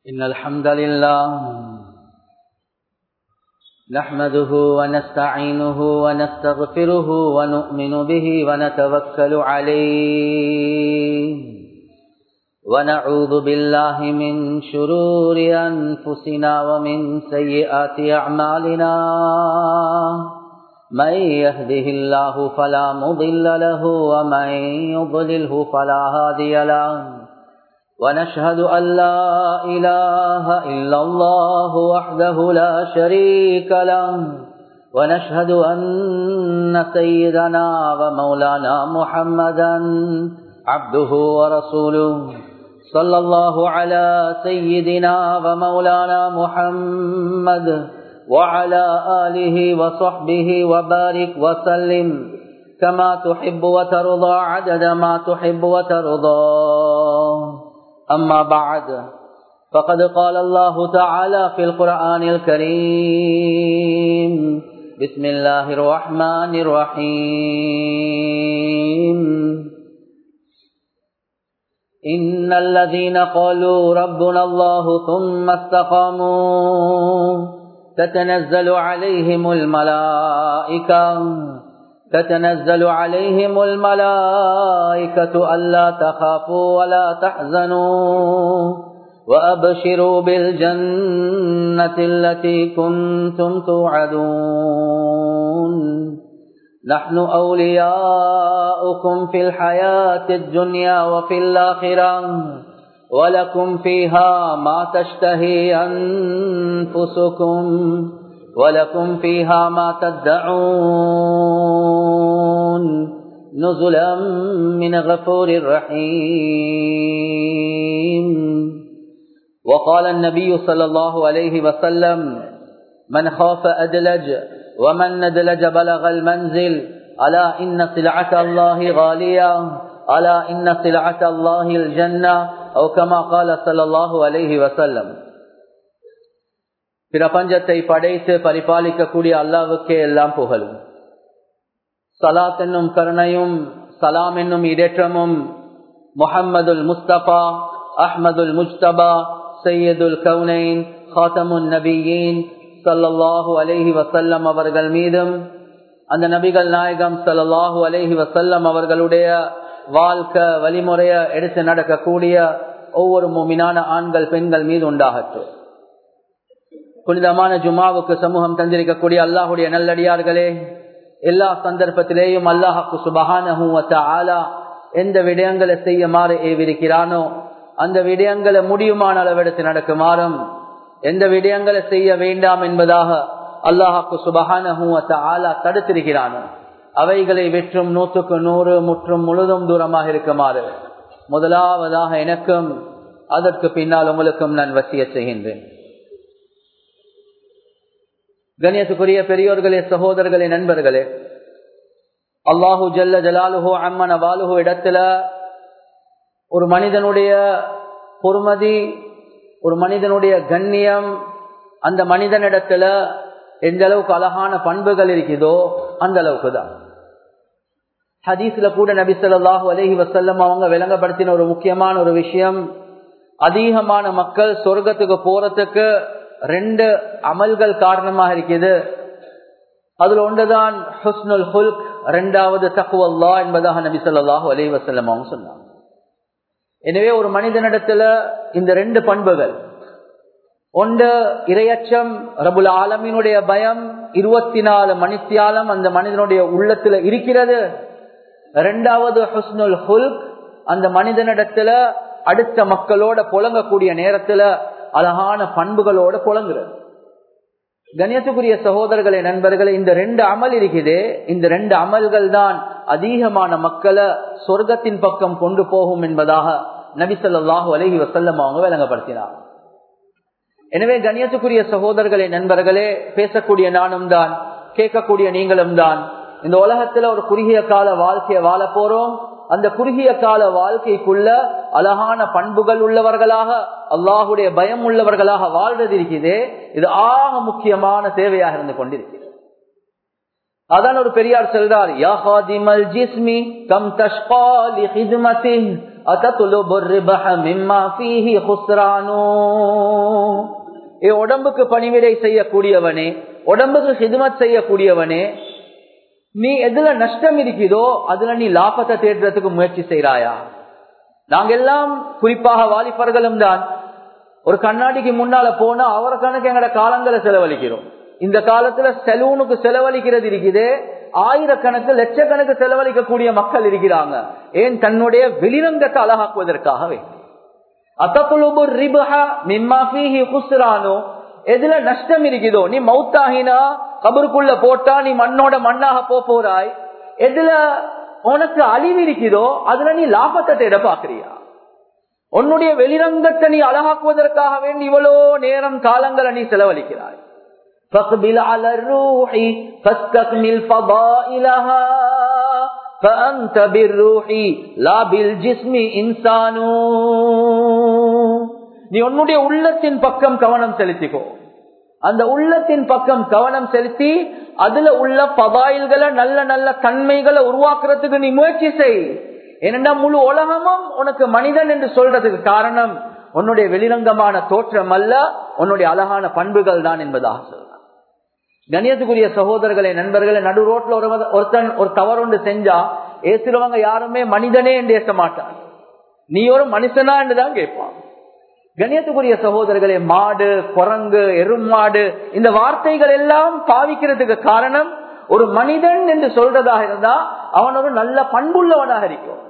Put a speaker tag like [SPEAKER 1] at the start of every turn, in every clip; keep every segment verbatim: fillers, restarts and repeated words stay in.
[SPEAKER 1] إن الحمد لله نحمده ونستعينه ونستغفره ونؤمن به ونتوكل عليه ونعوذ بالله من شرور أنفسنا ومن سيئات أعمالنا من يهده الله فلا مضل له ومن يضلله فلا هادي له ونشهد أن لا إله إلا الله وحده لا شريك له ونشهد أن سيدنا ومولانا محمدا عبده ورسوله صلى الله على سيدنا ومولانا محمد وعلى آله وصحبه وبارك وسلم كما تحب وترضى عدد ما تحب وترضى. أما بعد فقد قال الله تعالى في القرآن الكريم بسم الله الرحمن الرحيم إن الذين قالوا ربنا الله ثم استقاموا تتنزل عليهم الملائكة تتنزل عليهم الملائكة ألا تخافوا ولا تحزنوا وأبشروا بالجنة التي كنتم توعدون نحن أولياؤكم في الحياة الدنيا وفي الآخرة ولكم فيها ما تشتهي أنفسكم ولكم فيها ما تدعون نزلا من غفور رحيم. وقال النبي صلى الله عليه وسلم من خاف أدلج ومن ندلج بلغ المنزل ألا إن سلعة الله غالية ألا إن سلعة الله الجنة أو كما قال صلى الله عليه وسلم. பிரபஞ்சத்தை படைத்து பரிபாலிக்கக்கூடிய அல்லாஹ்வுக்கே எல்லாம் புகழும். ஸலாத் என்னும் கருணையும் சலாம் என்னும் இடேற்றமும் முஹம்மதுல் முஸ்தபா அஹ்மதுல் முஜ்தபா சையதுல் கௌனைன் காத்தமுன் நபியீன் ஸல்லல்லாஹு அலைஹி வஸல்லம் அவர்கள் மீதும் அந்த நபிகள் நாயகம் ஸல்லல்லாஹு அலைஹி வஸல்லம் அவர்களுடைய வாழ்க்கை வழிமுறையை எடுத்து நடக்கக்கூடிய ஒவ்வொரு முஃமினான ஆண்கள் பெண்கள் மீது உண்டாகட்டும். புனிதமான ஜுமாவுக்கு சமூகம் தந்திருக்கக்கூடிய அல்லாஹுடைய நல்லடியார்களே, எல்லா சந்தர்ப்பத்திலேயும் அல்லாஹ்வுக்கு சுப்ஹானஹு வ தஆலா எந்த விடயங்களை செய்யுமாறு ஏவிருக்கிறானோ அந்த விடயங்களை முடியுமான அளவெடுத்து நடக்குமாறும், எந்த விடயங்களை செய்ய வேண்டாம் என்பதாக அல்லாஹ்வுக்கு சுப்ஹானஹு வ தஆலா தடுத்திருக்கிறானோ அவைகளை வெற்றும் நூற்றுக்கு நூறு முற்றும் முழுதும் தூரமாக இருக்குமாறு முதலாவதாக எனக்கும் அதற்கு பின்னால் உங்களுக்கும் நான் வசியத் செய்கின்றேன். கண்ணியத்துக்குரிய பெரியோர்களே, சகோதரர்களே, நண்பர்களே, அல்லாஹு ஜல்ல ஜலாலுஹு அம்மன வாலுஹு இடத்துல ஒரு மனிதனுடைய பொறுமதி, ஒரு மனிதனுடைய கண்ணியம், அந்த மனிதனிடத்துல எந்த அளவுக்கு அழகான பண்புகள் இருக்குதோ அந்த அளவுக்கு தான். ஹதீஸ்ல கூட நபி ஸல்லல்லாஹு அலைஹி வஸல்லம் அவங்க விளங்கப்படுத்தின ஒரு முக்கியமான ஒரு விஷயம், அதிகமான மக்கள் சொர்க்கத்துக்கு போறதுக்கு ரெண்டு அமல்கள் காரணமாக இருக்குது. அதுல ஒன்றுதான் ஹுஸ்னுல் ஹுல்க், இரண்டாவது தக்வல்லாஹ் என்பதாக நபி ஸல்லல்லாஹு அலைஹி வஸல்லம் அவங்க சொன்னாங்க. எனவே ஒரு மனிதனிடத்துல இந்த ரெண்டு பண்புகள், ஒன்று இரையச்சம், ரபுல் ஆலமீனுடைய பயம் இருபத்தி நாலு மணித்தியாலம் அந்த மனிதனுடைய உள்ளத்துல இருக்கிறது. இரண்டாவது ஹுஸ்னுல் ஹுல்க், அந்த மனிதனிடத்துல அடுத்த மக்களோட புழங்கக்கூடிய நேரத்துல அழகான பண்புகளோட புழங்குறது. கண்ணியத்துக்குரிய சகோதரர்களே, நண்பர்களே, இந்த ரெண்டு அமல் இருக்குதே, இந்த ரெண்டு அமல்கள் தான் அதிகமான மக்களை சொர்க்கத்தின் பக்கம் கொண்டு போகும் என்பதாக நபி ஸல்லல்லாஹு அலைஹி வஸல்லம் அவங்க விளங்கப்படுத்தினார். எனவே கண்ணியத்துக்குரிய சகோதரர்களே, நண்பர்களே, பேசக்கூடிய நானும் தான், கேட்கக்கூடிய நீங்களும் தான், இந்த உலகத்துல ஒரு குறுகிய கால வாழ்க்கையை வாழ போறோம். அந்த குறுகிய கால வாழ்க்கைக்குள்ள அழகான பண்புகள் உள்ளவர்களாக, அல்லாஹுடைய பயம் உள்ளவர்களாக வாழ்றது இருக்குதே, இது ஆக முக்கியமான தேவையாக இருந்து கொண்டிருக்கிறது. அதான் ஒரு பெரியார் சொல்றார், யா ஹாதிமல் ஜிஸ்மி கம் தஷ்கா லி ஹித்மத்திஹ் அததுலுபுர் ரிபஹ மிம்மா ஃபீஹி குஸ்ரானு. ஏ உடம்புக்கு பணிவிடை செய்யக்கூடியவனே, உடம்புக்கு ஹிதுமத் செய்யக்கூடியவனே, நீ எதுல நஷ்டம் இருக்குதோ அதுல நீ லாபத்தை தேடுறதுக்கு முயற்சி செய்யறாயா? நாங்க எல்லாம் குறிப்பாக வாலிபர்களும் தான் ஒரு கண்ணாடிக்கு முன்னால போனா அவர கணக்கு எங்கட காலங்களை செலவழிக்கிறோம். இந்த காலத்துல செலூனுக்கு செலவழிக்கிறது இருக்குது, ஆயிரக்கணக்கு லட்சக்கணக்கு செலவழிக்கக்கூடிய மக்கள் இருக்கிறாங்க. ஏன்? தன்னுடைய வெளிரங்கத்தை அழகாக்குவதற்காகவே. அத்தகுலுபு ரிபஹ மிம்மா ஃபீஹி குஸ்ரானு. எதுல நஷ்டம் இருக்குதோ, நீ மௌத்தாகினா கபருக்குள்ள போட்டா நீ மண்ணோட மண்ணாக போறாய். எதுல உனக்கு அழிவு இருக்குதோ அதுல நீ லாபத்தை தேட பாக்குறியா? உன்னுடைய வெளிரங்கத்தை நீ அழகாக்குவதற்காக வேண்டி இவ்வளோ நேரம் காலங்களை நீ செலவழிக்கிறாய். فَقْبِلْ عَلَى الرُّوحِ فَاسْتَكْمِلْ فَضَائِلَهَا فَأَنْتَ بِالرُّوحِ لَا بِالْجِسْمِ إِنسَانٌ. நீ உன்னுடைய உள்ளத்தின் பக்கம் கவனம் செலுத்திக்கோ. அந்த உள்ளத்தின் பக்கம் கவனம் செலுத்தி அதுல உள்ள பதாயில்களை, நல்ல நல்ல தன்மைகளை உருவாக்குறதுக்கு நீ முயற்சி செய். ஏனென்றா முழு உலகமும் உனக்கு மனிதன் என்று சொல்றதுக்கு காரணம் உன்னுடைய வெளிரங்கமான தோற்றம் அல்ல, உன்னுடைய அழகான பண்புகள் தான் என்பதாக சொல்றான். கண்ணியத்துக்குரிய சகோதரர்களே, நண்பர்களே, நடு ரோட்ல ஒரு ஒருத்தன் ஒரு தவறு செஞ்சா ஏசுறவங்க யாருமே மனிதனே என்று ஏச மாட்டான், நீ ஒரு மனுஷனா என்றுதான் கேட்பான். கண்ணியத்துக்குரிய சகோதரர்களே, மாடு, குரங்கு, எருமாடு இந்த வார்த்தைகள் எல்லாம் பாவிக்கிறதுக்கு காரணம் ஒரு மனிதன் என்று சொல்றதாக இருந்தா அவன் ஒரு நல்ல பண்புள்ளவனாக இருக்கும்.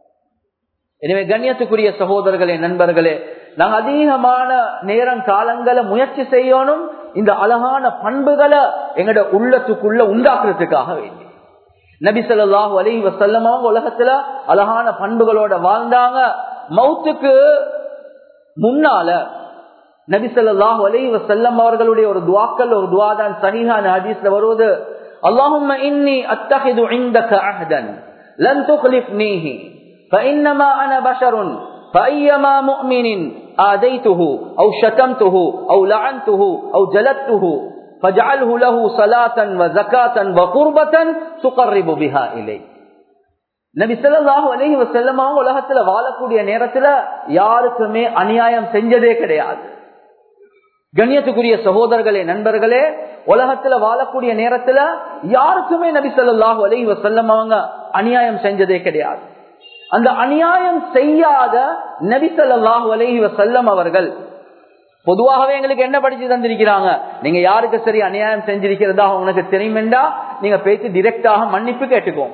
[SPEAKER 1] எனவே கண்ணியத்துக்குரிய சகோதரர்களே, நண்பர்களே, நாங்க அதிகமான நேரம் காலங்களை முயற்சி செய்யணும் இந்த அழகான பண்புகளை எங்கட உள்ளத்துக்குள்ள உண்டாக்குறதுக்காக வேண்டி. நபி ஸல்லல்லாஹு அலைஹி வஸல்லம் அவங்க உலகத்துல அழகான பண்புகளோட வாழ்ந்தாங்க. மௌத்துக்கு முன்னால நபி ஸல்லல்லாஹு அலைஹி வஸல்லம் அவர்களுடைய ஒரு துஆக்கள், ஒரு துஆ தான் சஹீஹான ஹதீஸ்ல வருவது, அல்லாஹும்ம இன்னி அத்தஹிது இன்தக அஹ்தன் லன் துக்லிஃப்னீஹி فإنما أنا بشر فأيما مؤمن آذيته أو شتمته أو لعنته أو جلدته فاجعله له صلاة وزكاة وقربة تقرب بها إليه. நபி ஸல்லல்லாஹு அலைஹி வஸல்லம் அவங்க உலகத்துல வாழக்கூடிய நேரத்துல யாருக்குமே அநியாயம் செஞ்சதே கிடையாது. கண்ணியத்துக்குரிய சகோதரர்களே, நண்பர்களே, உலகத்துல வாழக்கூடிய நேரத்துல யாருக்குமே நபி ஸல்லல்லாஹு அலைஹி வஸல்லம் அவங்க அநியாயம் செஞ்சதே கிடையாது. அந்த அநியாயம் செய்யாத நபி ஸல்லல்லாஹு அலைஹி வஸல்லம் அவர்கள் பொதுவாகவே எங்களுக்கு என்ன படிச்சு தந்திருக்கிறாங்க, நீங்க யாருக்கு சரி அநியாயம் செஞ்சிருக்கிறதா உங்களுக்கு தெரியுமெண்டா நீங்க பேசி டிரெக்டாக மன்னிப்பு கேட்டுக்கோங்க.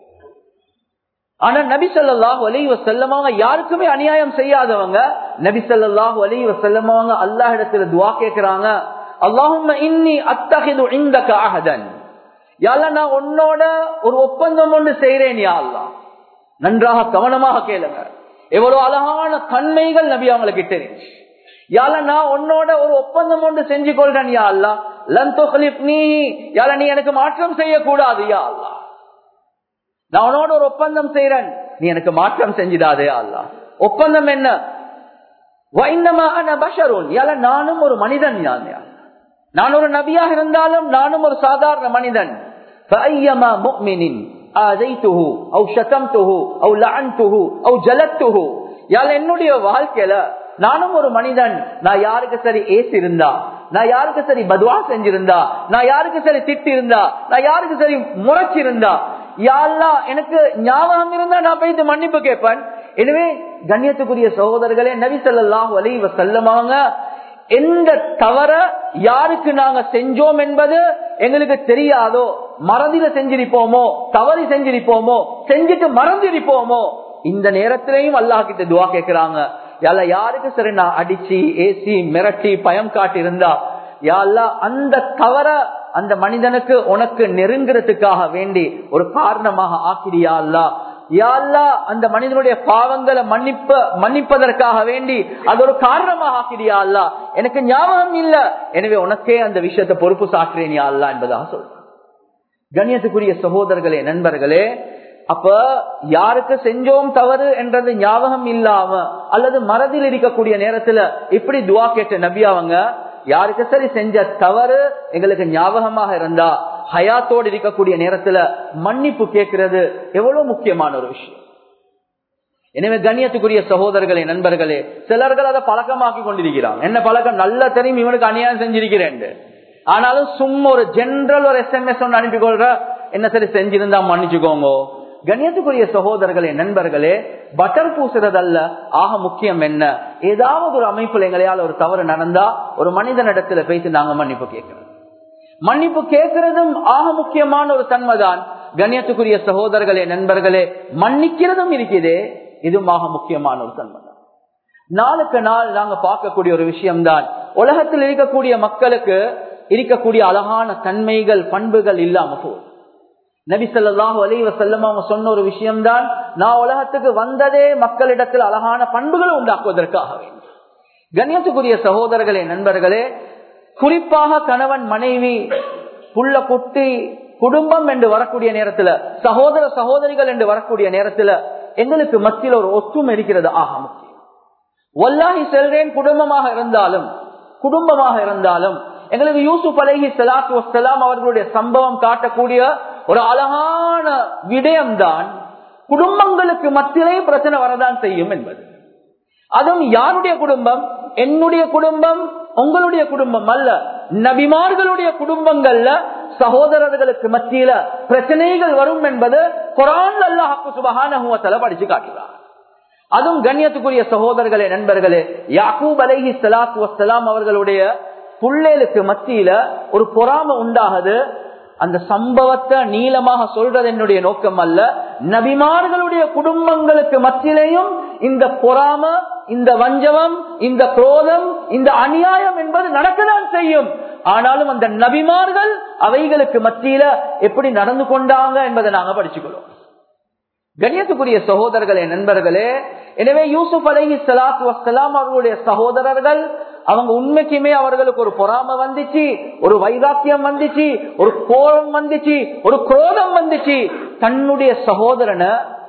[SPEAKER 1] ஆனா நபி ஸல்லல்லாஹு அலைஹி வஸல்லம் அவங்க யாருக்குமே அநியாயம் செய்யாதவங்க. நபி ஸல்லல்லாஹு அலைஹி வஸல்லம் அவங்க அல்லாஹ் இடத்துல துஆ கேக்குறாங்க, அல்லாஹும்ம இன்னி அத்தஹிது இன்தக அஹதன், யா அல்லாஹ் நான் உன்னோட ஒரு ஒப்பந்தம் ஒன்று செய்றேன் யா அல்லாஹ். நன்றாக கவனமாக கேளுங்க, எவ்வளவு அழகான தன்மைகள் நபி அவங்களுக்கு தெரியும். யா அல்லாஹ் நான் உன்னோட ஒரு ஒப்பந்தம் ஒன்று செஞ்சு கொள்றேன் யா அல்லாஹ், லன் துக்லிஃப்னீ, யா அல்லாஹ் நீ எனக்கு மாற்றம் செய்யக்கூடாது யா அல்லாஹ். நான் உன்னோட ஒரு ஒப்பந்தம் செய்யறேன், நீ எனக்கு மாற்றம் செஞ்சிடாதே அல்லாஹ். ஒப்பந்தம் என்ன? வைன்னமா அன பஷருன், யா அல்லாஹ் நானும் ஒரு மனிதன், நான் ஒரு நபியாக இருந்தாலும் நானும் ஒரு சாதாரண மனிதன். ஃபஅய்யமா முஃமினின் ஆதைதுஹு அவ் ஷதம்துஹு அவ் லஅன்துஹு அவ் ஜலத்துஹு, யா அல்லாஹ் என்னுடைய வாழ்க்கையில நானும் ஒரு மனிதன், நான் யாருக்கு சரி ஏசி இருந்தா, நான் யாருக்கு சரி பதுவா செஞ்சிருந்தா, நான் யாருக்கு சரி திட்டி இருந்தா, நான் யாருக்கு சரி முறைச்சிருந்தா, யா அல்லாஹ் எனக்கு ஞாபகம் இருந்தா நான் போயிட்டு மன்னிப்பு கேட்பேன். எனவே கண்ணியத்துக்குரிய சகோதரர்களே, நபி ஸல்லல்லாஹு அலைஹி வஸல்லம் அவங்க எந்த தவற யாருக்கு நாங்க செஞ்சோம் என்பது எங்களுக்கு தெரியாதோ, மறதில செஞ்சிருப்போமோ, தவறி செஞ்சிருப்போமோ, செஞ்சுட்டு மறந்திருப்போமோ, இந்த நேரத்திலையும் அல்லாஹ் கிட்ட துஆ கேட்கிறாங்க, யா அல்லாஹ் யாருக்கு சரி நான் அடிச்சு ஏசி மிரட்டி பயம் காட்டி இருந்தா, யா அல்லாஹ் அந்த தவற அந்த மனிதனுக்கு உனக்கு நெருங்குறதுக்காக வேண்டி ஒரு காரணமாக ஆக்கிறியா அல்லாஹ். யா அல்லாஹ் அந்த மனிதனுடைய பாவங்களை மன்னிப்ப மன்னிப்பதற்காக வேண்டி அது ஒரு காரணமாக ஆக்கிறியா அல்லாஹ், எனக்கு ஞாபகம் இல்ல, எனவே உனக்கே அந்த விஷயத்தை பொறுப்பு சாட்டுறேன் யா அல்லாஹ் என்பதாக சொல்றான். கண்ணியத்துக்குரிய சகோதரர்களே, நண்பர்களே, அப்ப யாருக்கு செஞ்சோம் தவறு என்றது ஞாபகம் இல்லாம அல்லது மறதில் இருக்கக்கூடிய நேரத்துல இப்படி துஆ கேட்ட நபி அவங்க, யாருக்கு சரி செஞ்ச தவறு எங்களுக்கு ஞாபகமாக இருந்தா ஹயாத்தோடு இருக்கக்கூடிய நேரத்துல மன்னிப்பு கேட்கிறது எவ்வளவு முக்கியமான ஒரு விஷயம். எனவே கண்ணியத்துக்குரிய சகோதரர்களே, நண்பர்களே, சிலர்கள் அதை பழக்கமாக்கி கொண்டிருக்கிறாங்க. என்ன பழக்கம்? நல்லா தெரியும் இவனுக்கு அநியாயம் செஞ்சிருக்கிறேன், ஆனாலும் சும்மா ஒரு ஜெனரல் ஒரு எஸ் எம் எஸ் ஒன்று அனுப்பிக்கொள்ற, என்ன சரி செஞ்சிருந்தா மன்னிச்சுக்கோங்க. கண்ணியத்துக்குரிய சகோதரர்களே, நண்பர்களே, பட்டர் பூசுறதல்ல ஆக முக்கியம். என்ன, ஏதாவது ஒரு அமைப்புல எங்களையால் ஒரு தவறு நடந்தா ஒரு மனிதனிடத்துல பேசி நாங்க மன்னிப்பு கேட்கிறோம். மன்னிப்பு கேட்கிறதும் ஆக முக்கியமான ஒரு தன்மைதான். கண்ணியத்துக்குரிய சகோதரர்களே, நண்பர்களே, மன்னிக்கிறதும் இருக்குதே, இதுவும் ஆக முக்கியமான ஒரு தன்மை தான். நாளுக்கு நாள் நாங்க பார்க்கக்கூடிய ஒரு விஷயம்தான், உலகத்தில் இருக்கக்கூடிய மக்களுக்கு இருக்கக்கூடிய அழகான தன்மைகள், பண்புகள் இல்லாம போகுது. நபி ஸல்லல்லாஹு அலைஹி வஸல்லம் அவங்க சொன்ன ஒரு விஷயம்தான், நான் உலகத்துக்கு வந்ததே மக்களிடத்தில் அழகான பண்புகளை உண்டாக்குவதற்காக வேண்டும். கண்ணியத்துக்குரிய சகோதரர்களே, நண்பர்களே, குறிப்பாக கணவன் மனைவி புள்ள குட்டி குடும்பம் என்று வரக்கூடிய நேரத்துல, சகோதர சகோதரிகள் என்று வரக்கூடிய நேரத்துல எங்களுக்கு மத்தியில் ஒரு ஒற்றுமை இருக்கிறது ஆக முக்கியம். வல்லாஹி செல்றேன், குடும்பமாக இருந்தாலும் குடும்பமாக இருந்தாலும் எங்களுக்கு யூசுப் அலைஹி ஸலாத்து வஸ்ஸலாம் அவர்களுடைய சம்பவம் காட்டக்கூடிய ஒரு அழகான விடயம்தான், குடும்பங்களுக்கு மத்தியிலே பிரச்சனை வரதான் செய்யும் என்பது. அதுவும் யாருடைய குடும்பம்? என்னுடைய குடும்பம், உங்களுடைய குடும்பம் அல்ல, நபிமார்களுடைய குடும்பங்கள்ல சகோதரர்களுக்கு மத்தியில பிரச்சனைகள் வரும் என்பது குர்ஆன்ல அல்லாஹ் சுப்ஹானஹு வ தஆலா படிச்சு காட்டுறார். அதுவும் கண்ணியத்துக்குரிய சகோதரர்களே, நண்பர்களே, யாக்கூப் அலைஹி ஸலாத்து வஸ்ஸலாம் அவர்களுடைய புள்ளைகளுக்கு மத்தியில ஒரு பொறாமை உண்டாகுது. அந்த சம்பவத்தை நீளமாக சொல்றது என்னுடைய நோக்கம் அல்ல. நபிமார்களுடைய குடும்பங்களுக்கு மத்தியிலையும் இந்த பொறாமை, இந்த வஞ்சகம், இந்த குரோதம், இந்த அநியாயம் என்பது நடக்கதான் செய்யும். ஆனாலும் அந்த நபிமார்கள் அவைகளுக்கு மத்தியில எப்படி நடந்து கொண்டாங்க என்பதை நாங்க படிச்சுக்கிறோம். கண்ணியத்துக்குரிய சகோதரர்களே, நண்பர்களே, எனவே யூசுப் அலைஹி ஸலாத்து வஸ்ஸலாம் அவர்களுடைய சகோதரர்கள் அவங்க உண்மைக்குமே அவர்களுக்கு ஒரு பொறாமை வந்துச்சு, ஒரு வைராக்கியம் வந்துச்சு, ஒரு கோபம் வந்துச்சு, ஒரு குரோதம் வந்துச்சு. தன்னுடைய சகோதரனை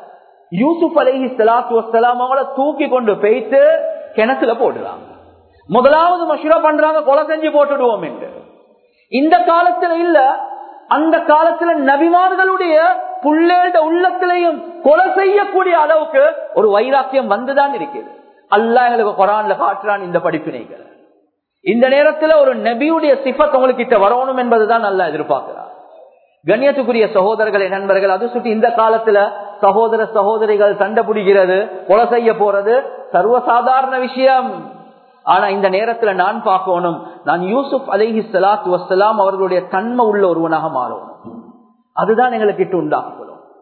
[SPEAKER 1] யூசுப் அலைஹி ஸலாத்து வஸ்ஸலாம் அவங்கள தூக்கி கொண்டு போயிட்டு கிணத்துல போடுறாங்க. முதலாவது மஷூரா பண்றாங்க, கொலை செஞ்சு போட்டுடுவோம் என்று. இந்த காலத்துல இல்ல, அந்த காலத்துல நபிமார்களுடைய புள்ளேட உள்ளத்திலையும் கொலை செய்யக்கூடிய அளவுக்கு ஒரு வைராக்கியம் வந்துதான் இருக்கிறது. அல்லாஹ் எங்களுக்கு குர்ஆன்ல காட்டுறான் இந்த படிப்பினைகள். இந்த நேரத்துல ஒரு நபியுடைய சிஃபத் உங்களுக்கு கிட்ட வரணும் என்பதுதான் அல்லாஹ் எதிர்பார்க்கிறார். கண்ணியத்துக்குரிய சகோதரர்களே, நண்பர்கள், அது சுட்டி இந்த காலத்துல சகோதர சகோதரிகள் சண்டை பிடிக்கிறது, கொலை செய்ய போறது சர்வசாதாரண விஷயம். ஆனா இந்த நேரத்துல நான் பார்க்கணும், நான் யூசுப் அலைஹி ஸலாத்து வஸ்ஸலாம் அவர்களுடைய தன்மை உள்ள ஒருவனாக மாறணும். அதுதான் எங்களுக்கு இட்டு உண்டாக்கணும்.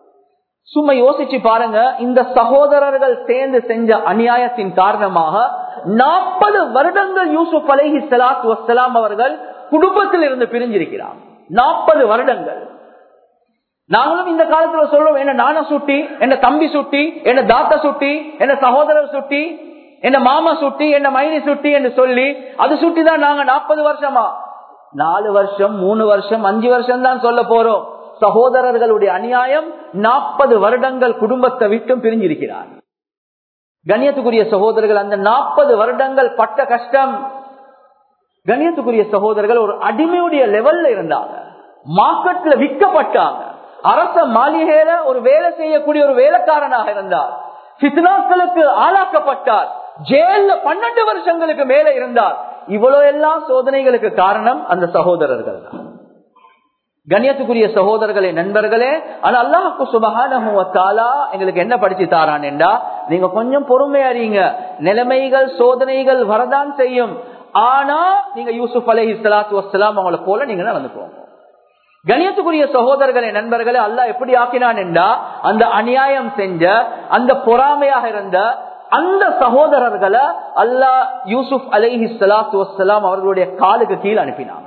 [SPEAKER 1] சும்மா யோசிச்சு பாருங்க, இந்த சகோதரர்கள் சேர்ந்து செஞ்ச அநியாயத்தின் காரணமாக நாற்பது வருடங்கள் யூசுப் அலைஹி ஸலாத்து வஸ்ஸலாம் அவர்கள் குடும்பத்தில் இருந்து பிரிஞ்சிருக்கிறார். நாற்பது வருடங்கள். நாங்களும் இந்த காலத்துல சொல்றோம், என்ன நான சுட்டி, என்ன தம்பி சுட்டி, என்ன தாத்தா சுட்டி, என்ன சகோதரர் சுட்டி, என்ன மாமா சுட்டி, என்ன மைனி சுட்டி என்று சொல்லி அது சுட்டிதான் நாங்க நாற்பது வருஷமா, நாலு வருஷம் மூணு வருஷம் அஞ்சு வருஷம் தான் சொல்ல போறோம். சகோதரர்களுடைய அநியாயம் நாற்பது வருடங்கள் குடும்பத்தை விட்டும் பிரிஞ்சிருக்கிறார். கண்ணியத்துக்குரிய சகோதரர்கள், அந்த நாற்பது வருடங்கள் பட்ட கஷ்டம். கண்ணியத்துக்குரிய சகோதரர்கள் ஒரு அடிமையுடைய லெவல்ல இருந்தாங்க, மார்க்கெட்ல விற்கப்பட்டாங்க, அரச மாளிகையில ஒரு வேலை செய்யக்கூடிய ஒரு வேலைக்காரனாக இருந்தார், ஃபித்னாக்களுக்கு ஆளாக்கப்பட்டார், ஜெயில பன்னெண்டு வருஷங்களுக்கு மேல இருந்தார். இவ்வளவு எல்லாம் சோதனைகளுக்கு காரணம் அந்த சகோதரர்கள் தான். கண்ணியத்துக்குரிய சகோதரர்களே, நண்பர்களே, ஆனா அல்லாஹ் சுப்ஹானஹு வ தஆலா எங்களுக்கு என்ன படிச்சு தாரான் என்றா, நீங்க கொஞ்சம் பொறுமையா இருங்க, நிலைமைகள் சோதனைகள் வரதான் செய்யும், ஆனா நீங்க யூசுப் அலைஹி ஸலாத்து வஸ்ஸலாம் அவங்கள போல நீங்க நடந்துக்கோங்க. கண்ணியத்துக்குரிய சகோதரர்களே, நண்பர்களே, அல்லாஹ் எப்படி ஆக்கினான் என்றா, அந்த அநியாயம் செஞ்ச அந்த பொறாமையாக இருந்த அந்த சகோதரர்களை அல்லாஹ் யூசுப் அலைஹி ஸலாத்து வஸ்ஸலாம் அவர்களுடைய காலுக்கு கீழே அனுப்பினாங்க.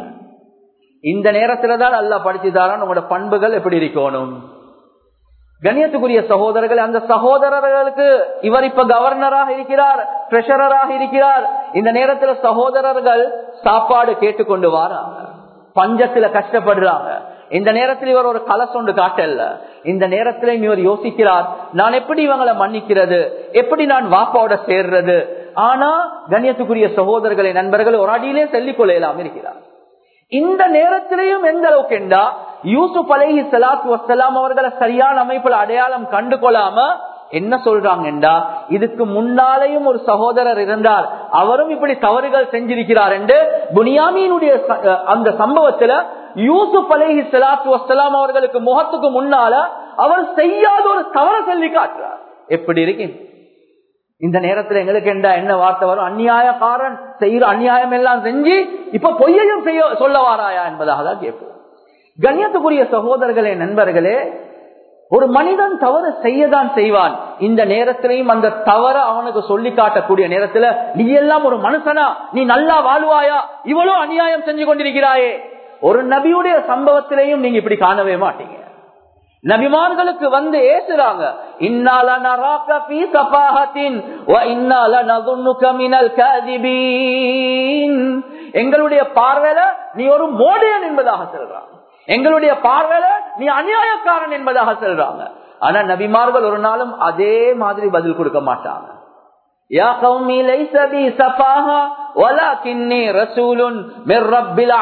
[SPEAKER 1] இந்த நேரத்துலதான் அல்லாஹ் படிச்சுதாரான் உங்களோட பண்புகள் எப்படி இருக்கணும். கண்ணியத்துக்குரிய சகோதரர்கள், அந்த சகோதரர்களுக்கு இவர் இப்ப கவர்னராக இருக்கிறார், ட்ரெஷரராக இருக்கிறார். இந்த நேரத்துல சகோதரர்கள் சாப்பாடு கேட்டுக்கொண்டு வராங்க, பஞ்சத்துல கஷ்டப்படுறாங்க. இந்த நேரத்தில் இவர் ஒரு கலசொண்டு காட்டல. இந்த நேரத்தில் இவர் யோசிக்கிறார், நான் எப்படி இவங்களை மன்னிக்கிறது, எப்படி நான் வாப்பாவோட சேர்றது. ஆனா கண்ணியத்துக்குரிய சகோதரர்களை, நண்பர்கள், ஒரு அடியிலே சொல்லிக் கொள்ளலாம் இருக்கிறார். இந்த நேரத்திலையும் எந்த அளவுக்கு என்றா, யூசுப் அலைஹி ஸலாத்து வஸ்ஸலாம் அவர்களை சரியான அமைப்புல அடையாளம் கண்டு கொள்ளாம என்ன சொல்றாங்கடா, இதுக்கு முன்னாலேயும் ஒரு சகோதரர் இருந்தார், அவரும் இப்படி தவறுகள் செஞ்சிருக்கிறார் என்று புனியாமீனுடைய அந்த சம்பவத்துல யூசுப் அலைஹி ஸலாத்து வஸ்ஸலாம் அவர்களுக்கு முகத்துக்கு முன்னால அவர் செய்யாத ஒரு தவறு சொல்லி காட்டுறார். எப்படி இருக்கு இந்த நேரத்துல? எங்களுக்கு என்ன என்ன வார்த்தை வரும்? அநியாயக்காரன் செய்யற அநியாயம் எல்லாம் செஞ்சு இப்ப பொய்யையும் செய்ய சொல்ல வாராயா என்பதாக தான் கேட்போம். கண்ணியத்துக்குரிய சகோதரர்களே, நண்பர்களே, ஒரு மனிதன் தவறு செய்யதான் செய்வான். இந்த நேரத்திலையும் அந்த தவற அவனுக்கு சொல்லி காட்டக்கூடிய நேரத்துல, நீ எல்லாம் ஒரு மனுஷனா, நீ நல்லா வாழ்வாயா, இவ்வளவு அநியாயம் செஞ்சு கொண்டிருக்கிறாயே. ஒரு நபியுடைய சம்பவத்திலையும் நீங்க இப்படி காணவே மாட்டீங்க. நபிமார்களுக்கு வந்து ஏசுறாங்க, இன்னால நராக ஃபீ ஸஃபாஹத்தின் வ இன்னால நதுன்னுக மினல் காதிபீன். எங்களுடைய பார்வையில நீ ஒரு மோடியன் என்பதாக சொல்றாங்க, எங்களுடைய பார்வையில நீ அநியாயக்காரன் என்பதாக சொல்றாங்க. ஆனா நபிமார்கள் ஒரு நாளும் அதே மாதிரி பதில் கொடுக்க மாட்டாங்க. யா கௌமி லைஸ பி ஸஃபாஹா வலக்கின்னி ரசூலுன் மிர் ரப்பில்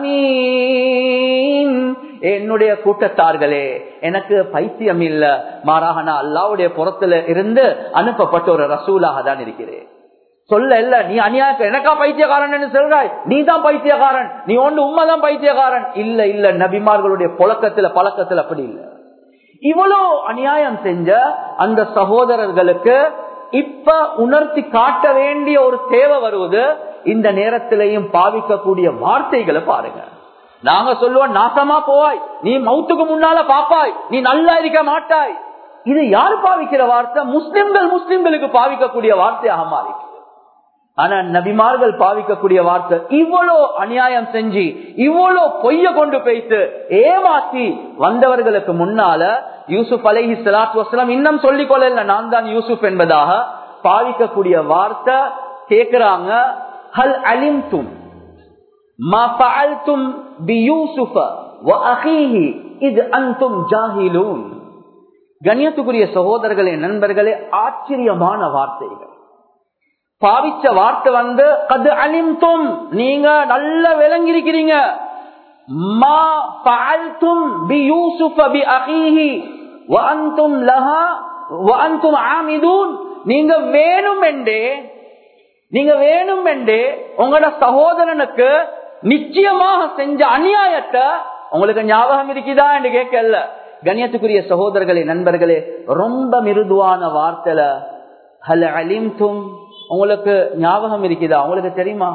[SPEAKER 1] ஆலமீன். என்னுடைய கூட்டத்தார்களே, எனக்கு பைத்தியம் இல்ல, மாறாக நான் அல்லாஹ்வுடைய புறத்துல இருந்து அனுப்பப்பட்ட ஒரு ரசூலாக தான் இருக்கிறேன். சொல்ல இல்ல நீ அநியாய எனக்கா பைத்தியக்காரன் சொல்றாய், நீ தான் பைத்தியக்காரன், நீ ஒன்று உண்மைதான் பைத்தியக்காரன். இல்ல இல்ல, நபிமார்களுடைய புழக்கத்துல பழக்கத்துல அப்படி இல்ல. இவ்வளவு அநியாயம் செஞ்ச அந்த சகோதரர்களுக்கு இப்ப உணர்த்தி காட்ட வேண்டிய ஒரு தேவை வருவது. இந்த நேரத்திலையும் பாவிக்கக்கூடிய வார்த்தைகளை பாருங்க. நாங்க சொல்லுவோம், நாசமா போவாய், நீ மௌத்துக்கு முன்னால பாப்பாய், நீ நல்லா இருக்க மாட்டாய். இது யாரு பாவிக்கிற வார்த்தை? முஸ்லிம்கள் முஸ்லிம்களுக்கு பாவிக்கக்கூடிய வார்த்தையாக மாறி. ஆனா நபிமார்கள் பாவிக்கக்கூடிய வார்த்தை, இவ்வளோ அநியாயம் செஞ்சு இவ்வளோ பொய்ய கொண்டு போய்த்து ஏமாத்தி வந்தவர்களுக்கு முன்னால யூசுப் அலைஹி ஸலாத்து வஸ்ஸலாம் இன்னும் சொல்லிக் கொள்ள, நான் தான் யூசுப் என்பதாக பாவிக்கக்கூடிய வார்த்தை. கேட்கிறாங்க, ஹல் அலிம்தும் மா ஃபஅல்தும் பியூசுஃப வ அஹீஹி இத் அன்தும் ஜாஹிலூன். கண்ணியத்துக்குரிய சகோதரர்களே, நண்பர்களே, ஆச்சரியமான வார்த்தைகள் பாவிச்ச வார்த்தை வந்து கது அலிம்தும், நீங்க நல்ல விளங்கிருக்கிறீங்க. மா ஃபஅல்தும் பியூசுஃப பி அஹீஹி வ அன்தும் லஹா வ அன்தும் ஆமிதூன். நீங்க வேணும் என்றே நீங்க வேணும் என்றே உங்களோட சகோதரனுக்கு நிச்சயமாக செஞ்ச அநியாயத்தை உங்களுக்கு ஞாபகம் இருக்குதா என்று கேட்கல. கண்ணியத்துக்குரிய சகோதரர்களே, நண்பர்களே, ரொம்ப மிருதுவான வார்த்தையில ஹல் அலிம்தும், உங்களுக்கு ஞாபகம் இருக்குதா, உங்களுக்கு தெரியுமா?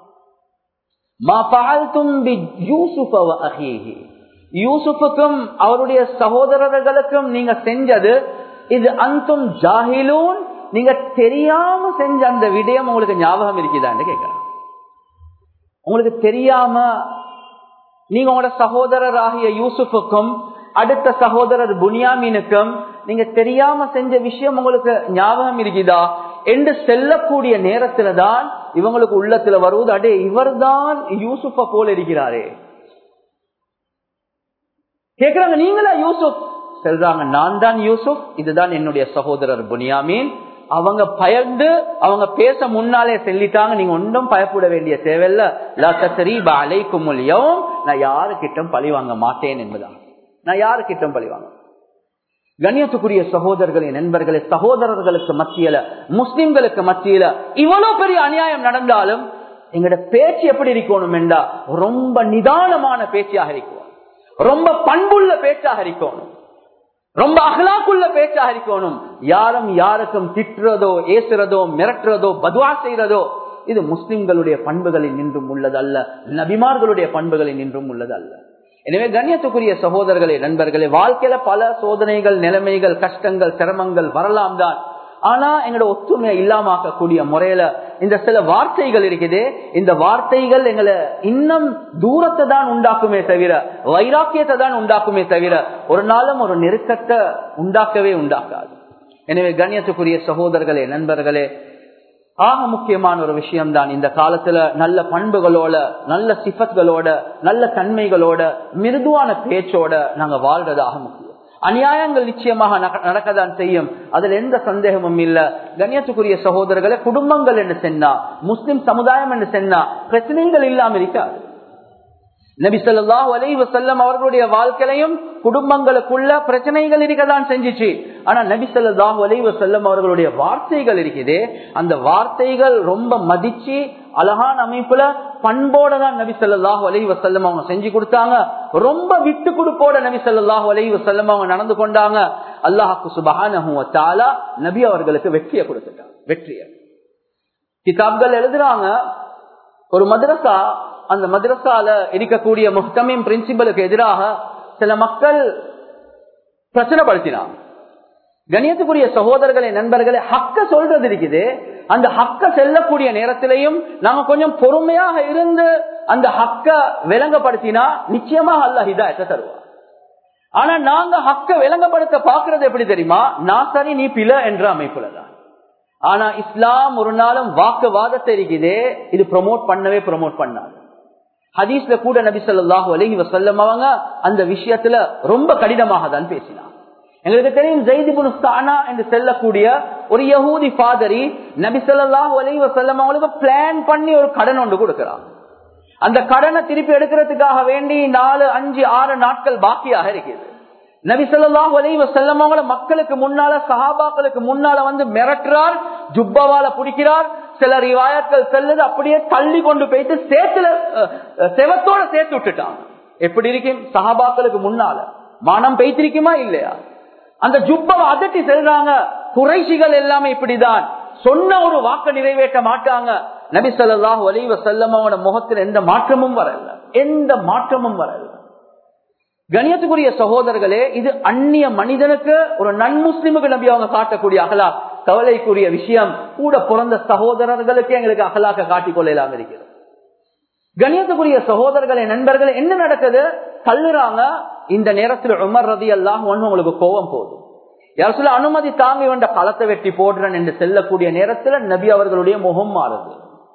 [SPEAKER 1] மா ஃபஅல்தும் பி யூசுஃப வ அஹீஹி, யூசுஃபுக்கும் அவருடைய சகோதரர்களுக்கும் நீங்க செஞ்சது இது அன்தும் ஜாஹிலூன், நீங்க தெரியாம செஞ்ச அந்த விடயம் உங்களுக்கு ஞாபகம் இருக்குதான்னு கேட்கிறேன். உங்களுக்கு தெரியாம நீங்க உங்களோட சகோதரர் ஆகிய யூசுஃபுக்கும் அடுத்த சகோதரர் புனியாமீனுக்கும் நீங்க தெரியாம செஞ்ச விஷயம் உங்களுக்கு ஞாபகம் இருக்குதா என்று செல்லக்கூடிய நேரத்துல தான் இவங்களுக்கு உள்ளத்துல வருவது, அடே இவர் தான் யூசுஃப போல இருக்கிறாரே. கேக்குறாங்க, நீங்களா யூசுப்? சொல்றாங்க, நான் தான் யூசுப், இதுதான் என்னுடைய சகோதரர் புனியாமீன். அவங்க பயந்து அவங்க பேச முன்னாலே சொல்லிட்டாங்க, நீங்க ஒன்றும் பயப்பட வேண்டிய தேவையில்ல, லா தஸ்ரீப அலைக்குமுல் யௌம், நான் யாருக்கிட்டும் பழி வாங்க மாட்டேன் என்பதான். நான் யாருக்கிட்டும் பழி வாங்க. கண்ணியத்துக்குரிய சகோதரர்களே, நண்பர்களே, சகோதரர்களுக்கு மத்தியில, முஸ்லிம்களுக்கு மத்தியில இவ்வளவு பெரிய அநியாயம் நடந்தாலும் எங்களோட பேச்சு எப்படி இருக்கணும் என்றா ரொம்ப நிதானமான பேச்சாக இருக்கணும், ரொம்ப பண்புள்ள பேச்சாக இருக்கணும், ரொம்ப அகலாக்குள்ள பேச்சாக இருக்கணும். யாரும் யாருக்கும் திட்டுறதோ ஏசுறதோ மிரட்டுறதோ பதுவா செய்யறதோ இது முஸ்லிம்களுடைய பண்புகளில் நின்றும் உள்ளதல்ல, நபிமார்களுடைய பண்புகளில் நின்றும் உள்ளதல்ல. எனவே கண்ணியத்துக்குரிய சகோதரர்களே, நண்பர்களே, வாழ்க்கையில பல சோதனைகள், நிலைமைகள், கஷ்டங்கள், சிரமங்கள் வரலாம் தான். ஆனா எங்களோட ஒத்துமையை இல்லாமக்கக்கூடிய முறையில இந்த சில வார்த்தைகள் இருக்குது, இந்த வார்த்தைகள் எங்களை இன்னும் தூரத்தை தான் உண்டாக்குமே தவிர வைராக்கியத்தை தான் உண்டாக்குமே தவிர ஒரு நாளும் ஒரு நெருக்கத்தை உண்டாக்கவே உண்டாக்காது. எனவே கண்ணியத்துக்குரிய சகோதரர்களே, நண்பர்களே, ஆக முக்கியமான ஒரு விஷயம்தான் இந்த காலத்துல நல்ல பண்புகளோட, நல்ல சிஃபத்களோட, நல்ல தன்மைகளோட, மிருதுவான பேச்சோட நாங்க வாழ்றதாக முக்கியம். அநியாயங்கள் நிச்சயமாக நடக்கத்தான் செய்யும், அதுல எந்த சந்தேகமும் இல்ல. கண்ணியத்துக்குரிய சகோதரர்களை, குடும்பங்கள் என்று சொன்னா, முஸ்லிம் சமுதாயம் என்று சொன்னா பிரச்சனைகள் இல்லாம இருக்காது. நபி ஸல்லல்லாஹு அலைஹி வஸல்லம் அவர்களுடைய வாழ்க்கையிலும் குடும்பங்களுக்குள்ள பிரச்சனைகள் இருக்கதான் செஞ்சிச்சு. ஆனா நபி ஸல்லல்லாஹு அலைஹி வஸல்லம் அவர்களுடைய வார்த்தைகள் இருக்குது, அந்த வார்த்தைகள் ரொம்ப மதிச்சு அழகான அமைப்புல பண்போட தான் நபி ஸல்லல்லாஹு அலைஹி வஸல்லம் அவங்க செஞ்சு கொடுத்தாங்க. ரொம்ப விட்டு கொடுப்போட நபி ஸல்லல்லாஹு அலைஹி வஸல்லம் அவங்க நடந்து கொண்டாங்க. அல்லாஹ் சுப்ஹானஹு வ தஆலா நபி அவர்களுக்கு வெற்றியை கொடுத்துட்டாங்க. வெற்றியை கிதாப்கள் எழுதுறாங்க. ஒரு மதரசா, அந்த மதரசால இருக்கக்கூடிய முஹ்தமீம் பிரின்சிபலுக்கு எதிராக சில மக்கள் பிரச்சனை படுத்தினாங்க. கண்ணியத்துக்குரிய சகோதரர்களே, நண்பர்களே, ஹக்க சொல்றது இருக்குது. அந்த ஹக்க செல்லக்கூடிய நேரத்திலையும் நாங்க கொஞ்சம் பொறுமையாக இருந்து அந்த ஹக்க விளங்கப்படுத்தினா நிச்சயமாக அல்லாஹ் ஹிதாயத்தை தருவார். ஆனா நாங்க ஹக்க விளங்கப்படுத்த பாக்குறது எப்படி தெரியுமா? நான் சரி நீ பிழை என்ற அமைப்புல தான். ஆனா இஸ்லாம் ஒரு நாளும் வாக்குவாதத்தை இருக்குதே, இது ப்ரமோட் பண்ணவே ப்ரமோட் பண்ணாது. ஹதீஸ்ல கூட நபி ஸல்லல்லாஹு அலைஹி வஸல்லம் அவங்க அந்த விஷயத்துல ரொம்ப கடினமாக தான் பேசினார். எங்களுக்கு தெரியும், ஸைத் இப்னு ஸஅனா என்று சொல்லக்கூடிய ஒரு யஹூதி ஃபாதரி நபி ஸல்லல்லாஹு அலைஹி வஸல்லம் அவங்களுக்கு பிளான் பண்ணி ஒரு கடன் ஒன்று கொடுக்கிறார். அந்த கடனை திருப்பி எடுக்கிறதுக்காக வேண்டி நாலு அஞ்சு ஆறு நாட்கள் பாக்கியாக இருக்குது. நபி ஸல்லல்லாஹு அலைஹி வஸல்லம் அவங்கள மக்களுக்கு முன்னால, சஹாபாக்களுக்கு முன்னால வந்து மிரட்டுறார், ஜுப்பாவால பிடிக்கிறார். சில ரிவாயத்கள் செல்லுது அப்படியே தள்ளி கொண்டு போயிட்டு சேத்துல செவத்தோட சேர்த்து விட்டுட்டாங்க. எப்படி இருக்கும்? சஹாபாக்களுக்கு முன்னால மானம் பெய்திருக்குமா இல்லையா? அந்த ஜுப்பாவை அதட்டி செல்றாங்க. குறைஷிகள் எல்லாமே இப்படிதான், சொன்ன ஒரு வாக்க நிறைவேற்ற மாட்டாங்க. நபி ஸல்லல்லாஹு அலைஹி வஸல்லம் அவங்களோட முகத்தில் எந்த மாற்றமும் வரல, எந்த மாற்றமும் வரல. கணியத்துக்குரிய சகோதரர்களே, இது அந்நிய மனிதனுக்கு, ஒரு நன் முஸ்லிமுக்கு நபி அவங்க காட்டக்கூடிய அகலாக். கவலைக்குரிய விஷயம், கூட பிறந்த சகோதரர்களுக்கு எங்களுக்கு அகலாக்க காட்டிக்கொள்ளலாம் இருக்கிறது. கணியத்துக்குரிய சகோதரர்களே, நண்பர்களே, என்ன நடக்குது? தள்ளுறாங்க. இந்த நேரத்தில் உமர் ரலியல்லாஹு அன்ஹு உங்களுக்கு கோபம் போகுது. யார் சொல்ல அனுமதி தாங்க வேண்ட களத்தை வெட்டி போடுறேன் என்று செல்லக்கூடிய நேரத்தில் நபி அவர்களுடைய முகம் மாறுது.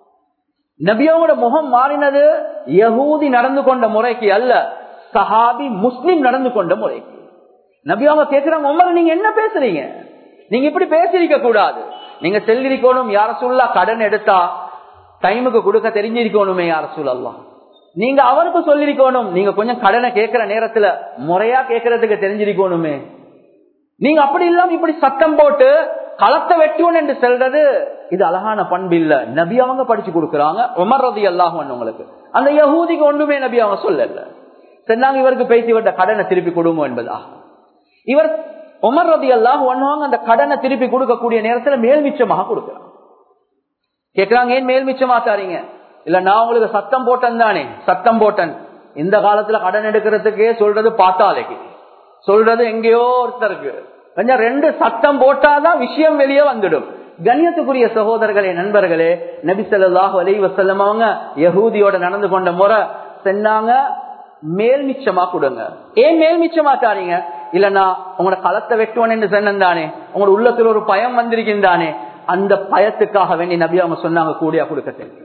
[SPEAKER 1] நபியோட முகம் மாறினது யஹூதி நடந்து கொண்ட முறைக்கு அல்ல, சஹாபி முஸ்லிம் நடந்து கொண்ட முறைக்கு. நபி அவங்க கேட்கிறாங்க, உமர் நீங்க என்ன பேசுறீங்க? நீங்க இப்படி பேசிருக்க கூடாது. நீங்க செல்லிருக்கணும், யார சொல்லா கடன் எடுத்தா டைமுக்கு கொடுக்க தெரிஞ்சிருக்கணுமே யார சொல்லலாம். நீங்க அவருக்கு சொல்லிருக்கணும், நீங்க கொஞ்சம் கடனை கேட்கிற நேரத்துல முறையா கேட்கறதுக்கு தெரிஞ்சிருக்கணுமே. நீங்க அப்படி இல்லாம இப்படி சத்தம் போட்டு களத்தை வெட்டுவோம் என்று சொல்றது இது அழகான பண்பு இல்ல. நபி அவங்க படிச்சு கொடுக்கறாங்க. உமர் ரலியல்லாஹு அன்ஹு உங்களுக்கு, அந்த யஹூதிக்கு ஒன்றுமே நபி அவங்க சொல்லல. சொன்னாங்க இவருக்கு பேசி விட்ட கடனை திருப்பி கொடுங்க என்பதா. இவர் உமர் ரலியல்லாஹு அன்ஹு அந்த கடனை திருப்பி கொடுக்கக்கூடிய நேரத்துல மேல் மிச்சமாக கொடுக்கிறாங்க. கேட்கிறாங்க, ஏன் மேல் மிச்சமா தாரீங்க? இல்ல நான் உங்களுக்கு சத்தம் போட்டன் தானே. சத்தம் போட்டன் இந்த காலத்துல கடன் எடுக்கிறதுக்கே சொல்றது பாத்தாலைக்கு, சொல்றது எங்கேயோ ஒருத்தருக்கு. கொஞ்சம் ரெண்டு சத்தம் போட்டாதான் விஷயம் வெளியே வந்துடும். கண்ணியத்துக்குரிய சகோதரர்களே, நண்பர்களே, நபி ஸல்லல்லாஹு அலைஹி வஸல்லம் அவங்க யஹூதியோட நடந்து கொண்ட முறை சொன்னாங்க, மேல் மிச்சமா கொடுங்க. ஏன் மேல் மிச்சமா தாரீங்க? இல்லன்னா உங்களோட களத்தை வெட்டுவன் என்று சொன்னேன் தானே, உங்களோட உள்ளத்துல ஒரு பயம் வந்திருக்கின்றானே, அந்த பயத்துக்காக வேண்டி நபி அவங்க சொன்னாங்க கூடியா கொடுக்க தெரியும்.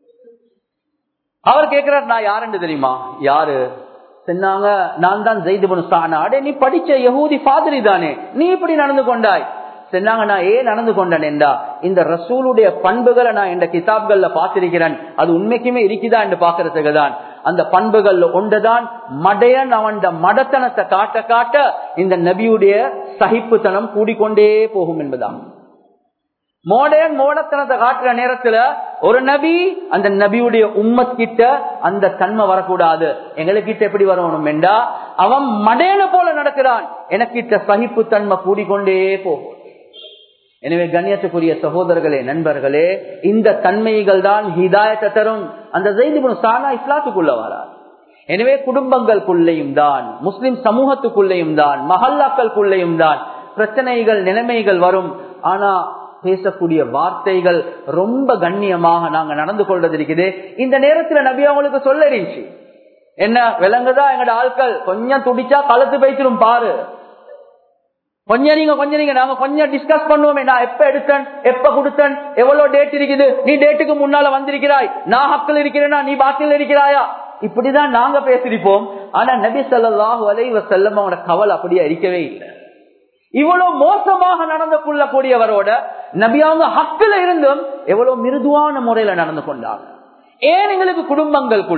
[SPEAKER 1] அவர் கேட்கிறார், நான் யாருன்னு தெரியுமா? யாரு? சொன்னாங்க, நான் தான் ஸைத் இப்னு ஸஅனா. அடே நீ படிச்ச யஹூதி ஃபாதரி தானே, நீ இப்படி நடந்து கொண்டாய்? சொன்னாங்க, நான் ஏன் நடந்து கொண்டேன் என்றா, இந்த ரசூலுடைய பண்புகளை நான் இந்த கிதாப்கள்ல பார்த்திருக்கிறேன், அது உண்மைக்குமே இருக்குதா என்று பாக்குறதுக்கு தான். அந்த பண்புகள் ஒன்றுதான் மடையன் அவன் மடத்தனத்தை காட்ட காட்ட இந்த நபியுடைய சகிப்புத்தனம் கூடிக்கொண்டே போகும் என்பதான். மோடையன் மோடத்தனத்தை காட்டுற நேரத்துல ஒரு நபி, அந்த நபியுடைய உம்மத் கிட்ட அந்த தன்மை வரக்கூடாது. எங்களுக்கிட்ட எப்படி வரணும் என்றா, அவன் மடையனை போல நடக்கிறான், எனக்கிட்ட சகிப்பு தன்மை கூடிக்கொண்டே போகும். எனவே கண்ணியத்துக்குரிய சகோதரர்களே, நண்பர்களே, இந்த தன்மைகள் தான் ஹிதாயத்தை தரும். அந்த ஸைத் இப்னு ஸஅனா இஸ்லாத்துக்குள்ள வரார். எனவே குடும்பங்களுக்குள்ளேயும் தான், முஸ்லிம் சமூகத்துக்குள்ளேயும் தான், மஹல்லாக்களுக்குள்ளேயும் தான் பிரச்சனைகள் நிலைமைகள் வரும். ஆனா பேசக்கூடிய வார்த்தைகள் ரொம்ப கண்ணியமாக நாங்க நடந்து கொள்றது இருக்குது. இந்த நேரத்துல நபி அவங்களுக்கு சொல்ல இருந்துச்சு, என்ன விலங்குதா எங்கட ஆட்கள் கொஞ்சம் துடிச்சா கழுத்து பேசிடும் பாரு, கொஞ்சம் நீங்க கொஞ்சம் நீங்க நாங்க கொஞ்சம் டிஸ்கஸ் பண்ணுவோமே, நான் எப்ப எடுத்தேன், எப்ப கொடுத்தேன், எவ்வளவு டேட் இருக்குது, நீ டேட்டுக்கு முன்னால வந்திருக்கிறாய், நான் ஹக்கில் இருக்கிறேனா, நீ பாக்கில் இருக்கிறாயா, இப்படிதான் நாங்க பேசிருப்போம். ஆனா நபி ஸல்லல்லாஹு அலைஹி வஸல்லம் அவரோட கவலை அப்படியே இருக்கவே இல்லை. இவ்வளவு மோசமாக நடந்து கொள்ளக்கூடியவரோட நபி அவங்க ஹக்கில் இருந்தும் எவ்வளவு மிருதுவான முறையில நடந்து கொண்டாங்க. ஏன் எங்களுக்கு குடும்பங்களுக்குள்ள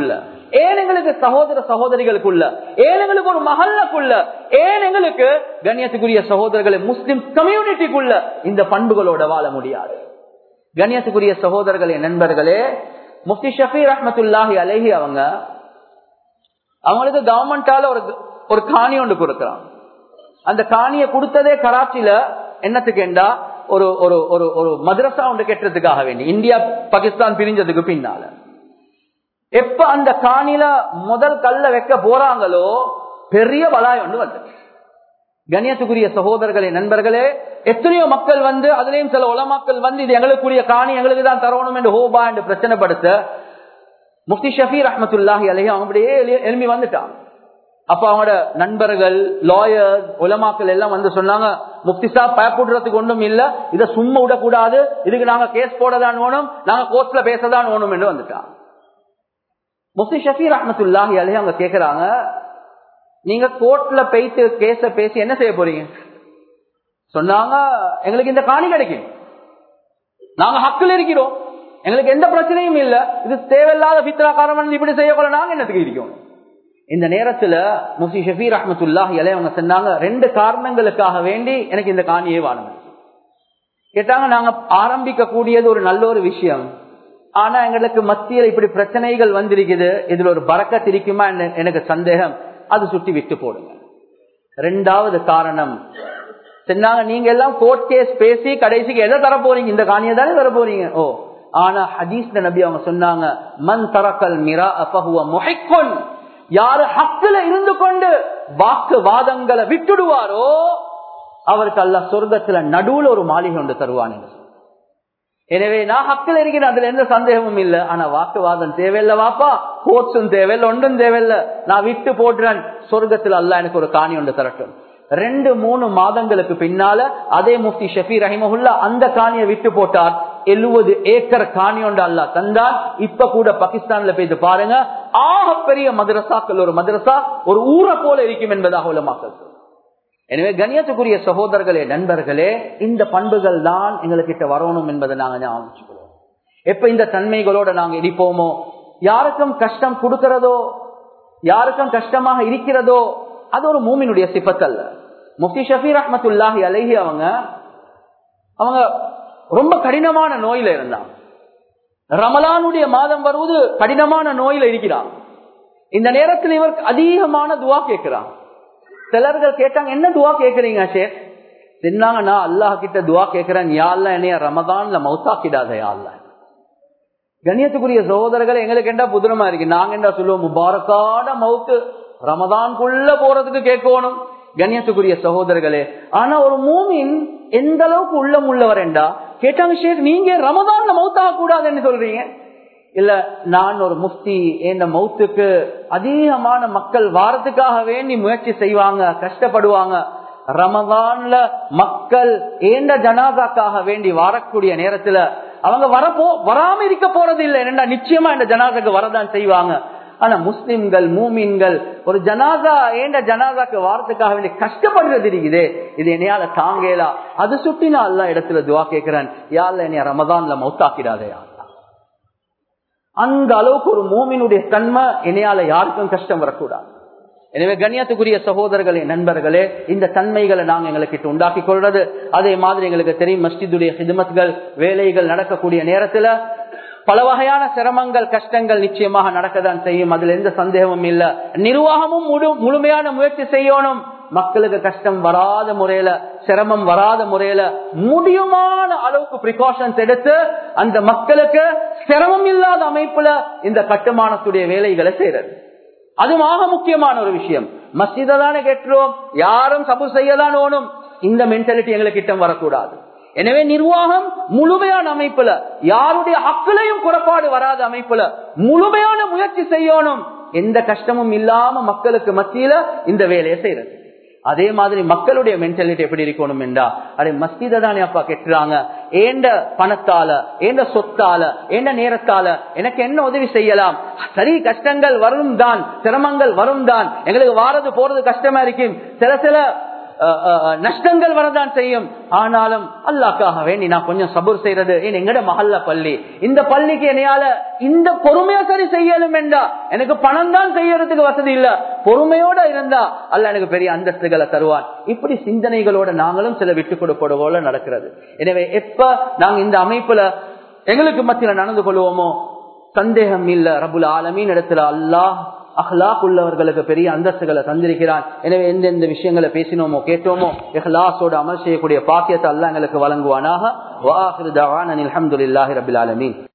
[SPEAKER 1] ஏன் எங்களுக்கு சகோதர சகோதரிகளுக்குள்ள, ஏன் எங்களுக்கு ஒரு மஹல்லக்குள்ள, ஏன் எங்களுக்கு கண்ணியத்துக்குரிய சகோதரர்களை முஸ்லிம் கம்யூனிட்டிக்குள்ள இந்த பண்புகளோட வாழ முடியாது? கண்ணியத்துக்குரிய சகோதரர்களே, நண்பர்களே, முஃப்தி ஷஃபீ ரஹ்மத்துல்லாஹி அலைஹி அவங்க அவங்களுக்கு கவர்மெண்டால ஒரு ஒரு காணி ஒன்று கொடுக்கிறான். அந்த காணியை கொடுத்ததே கராச்சியில என்னத்துக்கு என்றா ஒரு ஒரு ஒரு மதரசா ஒன்று கெட்டுறதுக்காக வேண்டி, இந்தியா பாகிஸ்தான் பிரிஞ்சதுக்கு பின்னால. எப்ப அந்த காணியில முதல் கல்ல வைக்க போறாங்களோ பெரிய பலாய் ஒன்று வந்தது. கண்ணியத்துக்குரிய சகோதரர்களே, நண்பர்களே, எத்தனையோ மக்கள் வந்து, அதுலயும் சில உலமாக்கள் வந்து இது எங்களுக்குரிய காணி எங்களுக்கு தான் தரணும் என்று ஹோபா என்று பிரச்சனைப்படுத்த முஃப்தி ஷஃபீ ரஹ்மத்துல்லாஹி அலைஹி அவங்க அப்படியே எழுப்பி வந்துட்டாங்க. அப்ப அவங்களோட நண்பர்கள், லாயர்ஸ், உலமாக்கள் எல்லாம் வந்து சொன்னாங்க, முஃப்தி சாப் பயப்படுறதுக்கு ஒன்றும் இல்ல, இதை சும்மா விடக்கூடாது, இதுக்கு நாங்க கேஸ் போடதான் வேணும், நாங்க கோர்ட்ல பேசதான் வேணும் என்று வந்துட்டாங்க. முஃப்தி ஷஃபீ ரஹ்மத்துல்லாஹி அலைஹி அவங்க கேட்கிறாங்க, நீங்க கோர்ட்ல போயிட்டு கேஸ பேசி என்ன செய்ய போறீங்க? சொன்னாங்க, எங்களுக்கு இந்த காணி கிடைக்கும், நாங்க ஹக்கில் இருக்கிறோம், எங்களுக்கு எந்த பிரச்சனையும் இல்ல, இது தேவையில்லாத ஃபித்ராக்காரன் இப்படி செய்யக்கூட நாங்க என்னத்துக்கு இருக்கோம். இந்த நேரத்துல முஃப்தி ஷஃபீ ரஹ்மத்துல்லாஹி அலைஹி அவங்க சொன்னாங்க, ரெண்டு காரணங்களுக்காக வேண்டி எனக்கு இந்த காணியே வாணும் கேட்டாங்க. நாங்க ஆரம்பிக்க கூடியது ஒரு நல்ல ஒரு விஷயம், ஆனா எங்களுக்கு மத்தியில் இப்படி பிரச்சனைகள் வந்திருக்குது, இதுல ஒரு பரக்கத் இருக்குமா எனக்கு சந்தேகம், அது சுட்டி விட்டு போடுங்க. ரெண்டாவது காரணம் சொன்னாங்க, நீங்க எல்லாம் கோர்ட் கேஸ் பேசி கடைசிக்கு எதை தர போறீங்க? இந்த காணியை தானே தர போறீங்க. ஓ, ஆனா ஹதீஸ்ல நபி அவங்க சொன்னாங்க, மன் தரக்கல் மிரா ஃபஹுவ முஹிக்குன், யாரு ஹக்கில இருந்து கொண்டு வாக்கு வாதங்களை விட்டுடுவாரோ அவருக்கு அல்லாஹ் சொர்க்கத்துல நடுவுல ஒரு மாளிகை ஒன்று தருவான். எனவே நான் ஹக்கில் இருக்கிறேன், அதுல எந்த சந்தேகமும் இல்லை, ஆனா வாக்குவாதம் தேவையில்லை வாப்பா, கோர்ட்ஸும் தேவையில்லை, ஒன்றும் தேவையில்லை, நான் விட்டு போடுறேன், சொர்க்கத்துல அல்லாஹ் எனக்கு ஒரு காணி ஒன்று தரட்டும். ரெண்டு மூணு மாதங்களுக்கு பின்னால அதே முஃப்தி ஷஃபீ ரஹிமஹுல்லா அந்த காணியை விட்டு போட்டார். எழுபது ஏக்கர் காணி ஒன்று அல்லாஹ் தந்தார். இப்ப கூட பாகிஸ்தான்ல போயிட்டு பாருங்க, ஆக பெரிய மதரசாக்கள், ஒரு மதரசா ஒரு ஊரை போல இருக்கும் என்பதாக உலமாக்கள். எனவே கண்ணியத்துக்குரிய சகோதரர்களே, நண்பர்களே, இந்த பண்புகள் தான் எங்ககிட்ட வரணும் என்பதை நாங்க ஞாபகம். எப்ப இந்த தன்மைகளோட நாங்க இருப்போமோ, யாருக்கும் கஷ்டம் கொடுக்கிறதோ, யாருக்கும் கஷ்டமாக இருக்கிறதோ, அது ஒரு மூமினுடைய சிஃபத் அல்ல. முஃப்தி ஷஃபீ ரஹ்மத்துல்லாஹி அலைஹி அவங்க அவங்க ரொம்ப கடினமான நோயில இருந்தாங்க. ரமலானுடைய மாதம் வருவது கடினமான நோயில இருக்கிறாங்க. இந்த நேரத்தில் இவர் அதிகமான துவா கேட்கிறாங்க. சிலர்கள் கேட்டாங்க, என்ன துவா கேட்கறீங்க ஷேக்? சொன்னாங்க, நான் அல்லாஹ் கிட்ட துவா கேட்கிறேன், யா அல்லாஹ் என்னைய ரமதான்ல மௌத்தாக்கிடாத யா அல்லாஹ். கண்ணியத்துக்குரிய சகோதரர்கள், எங்களுக்கு என்ன புதுரமா இருக்கு, நாங்க என்ன சொல்லுவோம், முபாரக்கான மௌத்து ரமதான்குள்ள போறதுக்கு கேட்கணும். கண்ணியத்துக்குரிய சகோதரர்களே, ஆனா ஒரு மூமின் எந்த அளவுக்கு உள்ளம் உள்ளவர் என்றா கேட்டாங்க, ஷேக் நீங்க ரமதான்ல மௌத்தாக கூடாதுன்னு சொல்றீங்க. இல்ல, நான் ஒரு முஃப்தி, இந்த மௌத்துக்கு அதிகமான மக்கள் வாரத்துக்காக வேண்டி முயற்சி செய்வாங்க, கஷ்டப்படுவாங்க. ரமதான்ல மக்கள் ஏண்ட ஜனாதாக்காக வேண்டி வரக்கூடிய நேரத்துல அவங்க வரப்போ வராம இருக்க போறது இல்லை, என்னடா நிச்சயமா இந்த ஜனாதாக்கு வரதான் செய்வாங்க. ஆனா முஸ்லிம்கள், மூமின்கள் ஒரு ஜனாதா ஏண்ட ஜனாதாக்கு வாரத்துக்காக வேண்டி கஷ்டப்படுறது இருக்குது, இது என்னையால தாங்கலா. அது சுட்டி நான் எல்லா இடத்துல துவா கேட்கிறேன், யாழ்ல என்னைய ரமதான்ல மௌத்தாக்கிடாதே. அந்த அளவுக்கு ஒரு மூமினுடைய தன்மை, என்னையால யாருக்கும் கஷ்டம் வரக்கூடாது. எனவே கண்ணியத்துக்குரிய சகோதரர்களே, நண்பர்களே, இந்த தன்மைகளை நாங்க எங்களுக்கு உண்டாக்கி கொள்றது. அதே மாதிரி எங்களுக்கு தெரியும், மஸ்ஜிதுடைய ஹிதமத்கள், வேலைகள் நடக்கக்கூடிய நேரத்துல பல வகையான சிரமங்கள், கஷ்டங்கள் நிச்சயமாக நடக்கத்தான் செய்யும், அதுல எந்த சந்தேகமும் இல்ல. நிர்வாகமும் முழு முழுமையான முயற்சி செய்யணும், மக்களுக்கு கஷ்டம் வராத முறையில, சிரமம் வராத முறையில முடியுமான அளவுக்கு பிரிகாஷன்ஸ் எடுத்து அந்த மக்களுக்கு சிரமம் இல்லாத அமைப்புல இந்த கட்டுமானத்துடைய வேலைகளை செய்யறது. அதுமாக முக்கியமான ஒரு விஷயம். மஸ்ஜிதை தானே கேட்டுறோம், யாரும் சபு செய்யதான் ஓணும், இந்த மென்டாலிட்டி எங்களுக்கு கிட்ட வரக்கூடாது. எனவே நிர்வாகம் முழுமையான அமைப்புல, யாருடைய ஹக்கிலையும் குறைபாடு வராத அமைப்புல முழுமையான முயற்சி செய்யணும், எந்த கஷ்டமும் இல்லாம மக்களுக்கு மத்தியில இந்த வேலையை செய்யறது. அதே மாதிரி மக்களுடைய மென்டாலிட்டி எப்படி இருக்கணும் என்றா, அதே மஸ்ஜிதை தானே அப்பா கெட்டுறாங்க, ஏண்ட பணத்தால, ஏண்ட சொத்தால, ஏண்ட நேரத்தால எனக்கு என்ன உதவி செய்யலாம்? சரி, கஷ்டங்கள் வரும் தான், சிரமங்கள் வரும் தான், எங்களுக்கு வாரது போறது கஷ்டமா இருக்கும். சில சில நஷ்டங்கள் வரதான் செய்யும். ஆனாலும் அல்லாஹ்க்காக வேண்டி நான் கொஞ்சம் சபூர் செய்யறது. எங்கட மஹல்ல பள்ளி, இந்த பள்ளிக்கு என்னையால இந்த பொறுமையா சரி செய்யணும் என்றா, எனக்கு பணம் தான் செய்யறதுக்கு வசதி இல்ல, பொறுமையோட இருந்தா அல்லாஹ் எனக்கு பெரிய அந்தஸ்துகளை தருவான். இப்படி சிந்தனைகளோட நாங்களும் சில விட்டு கொடுப்போட போல நடக்கிறது. எனவே எப்ப நாங்க இந்த அமைப்புல எங்களுக்கு மத்தியில நடந்து கொள்வோமோ சந்தேகம் இல்ல, ரப்புல் ஆலமீன் இடத்துல அல்லாஹ் அஹ்லாக் உள்ளவர்களுக்கு பெரிய அந்தஸ்துகளை தந்திருக்கிறான். எனவே எந்தெந்த விஷயங்களை பேசினோமோ கேட்டோமோ இஹ்லாஸோட அமல் செய்யக்கூடிய பாக்கியத்தை அல்லாஹ் எங்களுக்கு வழங்குவானாக. வ ஆகிரு தஅவானா அல்ஹம்துலில்லாஹி ரப்பில் ஆலமீன்.